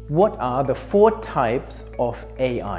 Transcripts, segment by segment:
What are the 4 types of AI?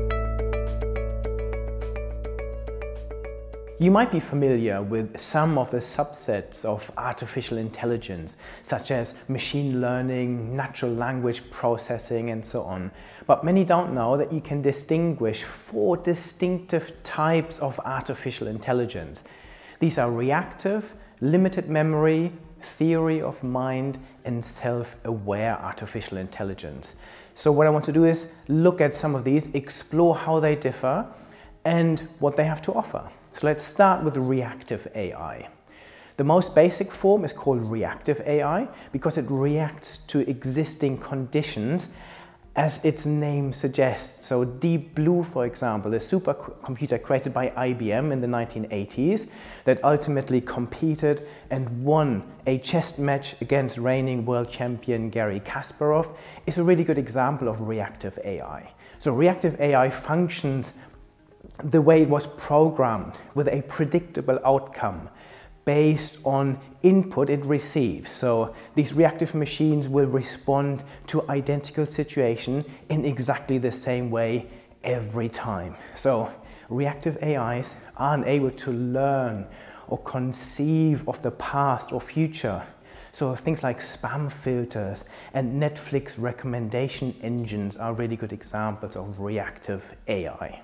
You might be familiar with some of the subsets of artificial intelligence, such as machine learning, natural language processing, and so on. But many don't know that you can distinguish 4 distinctive types of artificial intelligence. These are reactive, limited memory, theory of mind, and self-aware artificial intelligence. So what I want to do is look at some of these, explore how they differ and what they have to offer. So let's start with reactive AI. The most basic form is called reactive AI because it reacts to existing conditions as its name suggests. So Deep Blue, for example, a supercomputer created by IBM in the 1980s that ultimately competed and won a chess match against reigning world champion Garry Kasparov, is a really good example of reactive AI. So reactive AI functions the way it was programmed, with a predictable outcome based on input it receives. So these reactive machines will respond to identical situation in exactly the same way every time. So reactive AIs aren't able to learn or conceive of the past or future. So things like spam filters and Netflix recommendation engines are really good examples of reactive AI.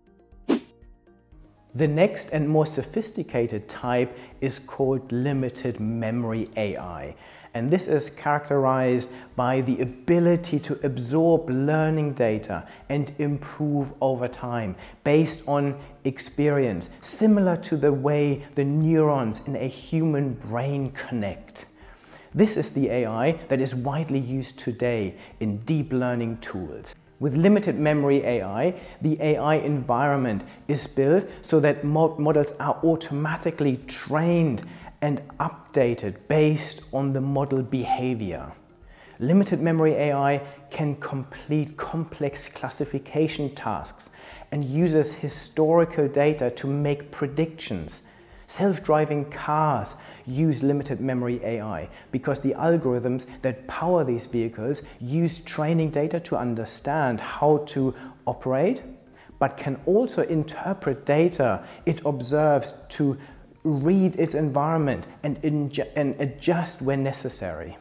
The next and more sophisticated type is called limited memory AI. And this is characterized by the ability to absorb learning data and improve over time based on experience, similar to the way the neurons in a human brain connect. This is the AI that is widely used today in deep learning tools. With limited memory AI, the AI environment is built so that models are automatically trained and updated based on the model behavior. Limited memory AI can complete complex classification tasks and uses historical data to make predictions. Self-driving cars use limited memory AI because the algorithms that power these vehicles use training data to understand how to operate, but can also interpret data it observes to read its environment and adjust when necessary.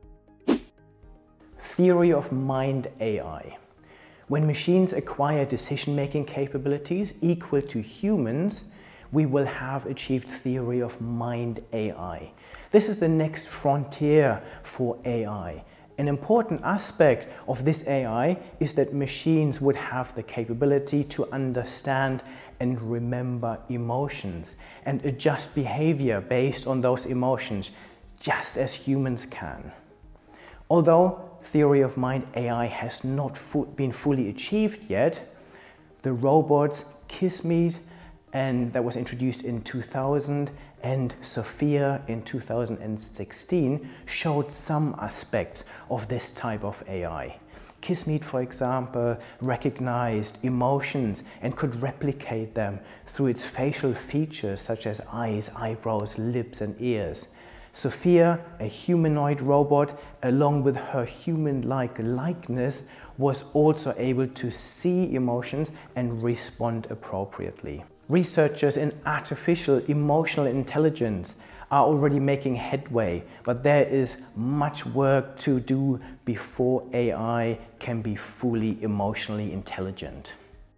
Theory of mind AI. When machines acquire decision-making capabilities equal to humans, we will have achieved theory of mind AI. This is the next frontier for AI. An important aspect of this AI is that machines would have the capability to understand and remember emotions and adjust behavior based on those emotions, just as humans can. Although theory of mind AI has not been fully achieved yet, the robots Kismet, and that was introduced in 2000, and Sophia in 2016 showed some aspects of this type of AI. Kismet, for example, recognized emotions and could replicate them through its facial features such as eyes, eyebrows, lips, and ears. Sophia, a humanoid robot, along with her human-like likeness, was also able to see emotions and respond appropriately. Researchers in artificial emotional intelligence are already making headway, but there is much work to do before AI can be fully emotionally intelligent.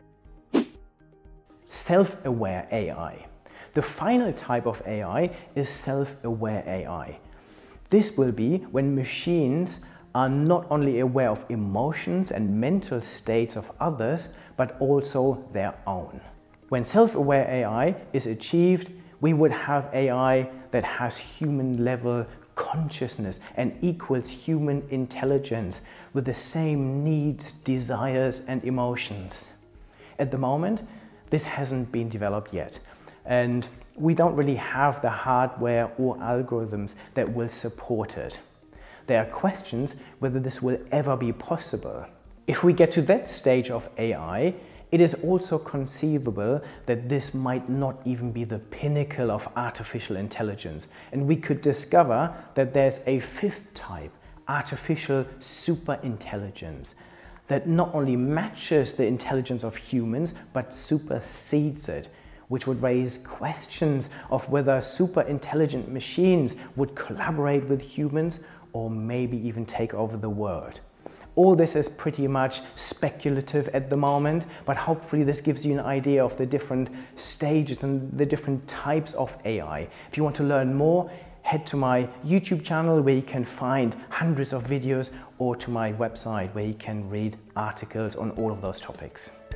Self-aware AI. The final type of AI is self-aware AI. This will be when machines are not only aware of emotions and mental states of others, but also their own. When self-aware AI is achieved, we would have AI that has human-level consciousness and equals human intelligence with the same needs, desires, and emotions. At the moment, this hasn't been developed yet, and we don't really have the hardware or algorithms that will support it. There are questions whether this will ever be possible. If we get to that stage of AI, it is also conceivable that this might not even be the pinnacle of artificial intelligence, and we could discover that there's a 5th type, artificial superintelligence that not only matches the intelligence of humans, but supersedes it, which would raise questions of whether super intelligent machines would collaborate with humans or maybe even take over the world. All this is pretty much speculative at the moment, but hopefully this gives you an idea of the different stages and the different types of AI. If you want to learn more, head to my YouTube channel where you can find hundreds of videos, or to my website where you can read articles on all of those topics.